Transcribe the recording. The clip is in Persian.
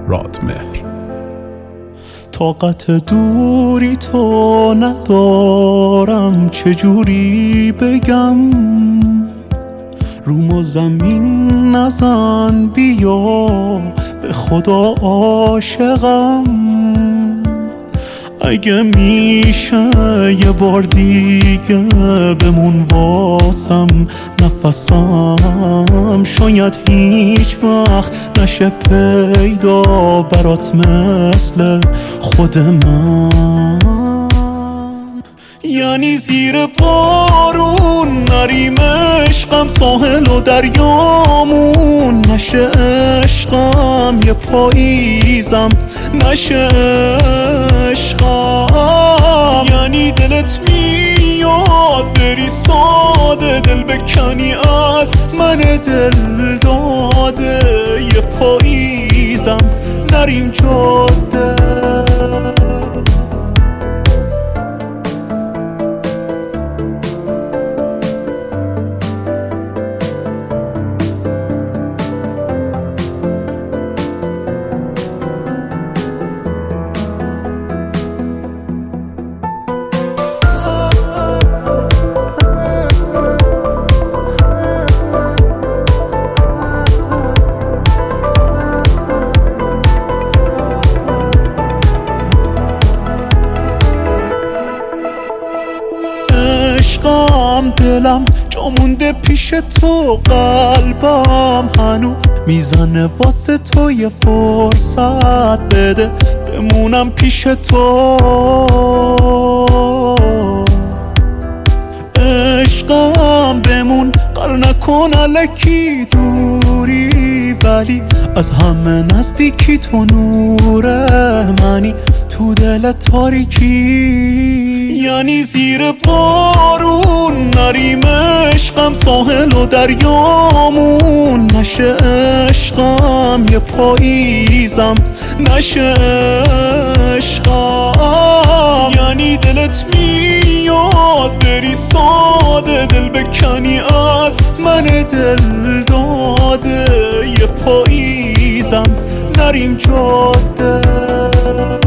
رادمهر. طاقت دوری تو ندارم، چجوری بگم؟ روم و زمین نزن، بیا به خدا عاشقم. اگه میشه یه بار دیگه بمون واسم نفسم، شاید هیچ وقت نشه پیدا برات مثل خود من. یعنی زیر بارون نریم عشقم، ساحل و دریامون نشه عشقم، یه پاییزم نشه عشقم. یعنی دلت میاد بری ساده، دل بکنی از من دل داده، یه پاییزم نریم جاده. دلم جا مونده پیش تو، قلبم هنو میزنه واسه تو، یه فرصت بده بمونم پیش تو. عشقم بمون، قرار نکن الکی دوری، ولی از همه نزدیکی تو نور منی تو دل تاریکی. یعنی زیر بارون نریم عشقم، ساحل و دریامون نشه عشقم، یه پاییزم نشه عشقم. یعنی دلت میاد بری ساده، دل بکنی از من دل داده، یه پاییزم نریم جاده.